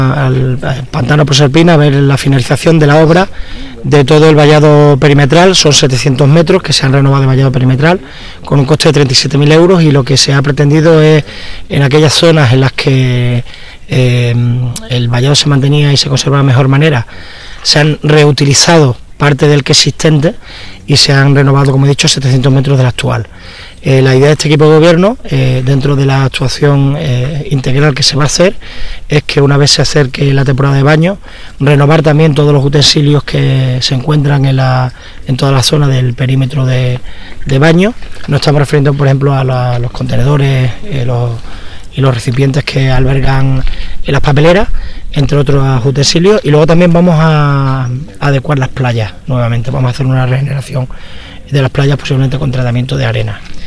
al pantano Proserpina a ver la finalización de la obra de todo el vallado perimetral. Son 700 metros que se han renovado de vallado perimetral con un coste de 37.000 euros, y lo que se ha pretendido es, en aquellas zonas en las que el vallado se mantenía y se conserva de mejor manera, se han reutilizado parte del que existente y se han renovado, como he dicho, 700 metros del actual. La idea de este equipo de gobierno, dentro de la actuación integral que se va a hacer, es que una vez se acerque la temporada de baño, renovar también todos los utensilios que se encuentran en toda la zona del perímetro de baño. Nos estamos refiriendo, por ejemplo, a los contenedores y los recipientes que albergan en las papeleras, entre otros utensilios. Y luego también vamos a adecuar las playas nuevamente, vamos a hacer una regeneración de las playas, posiblemente con tratamiento de arena.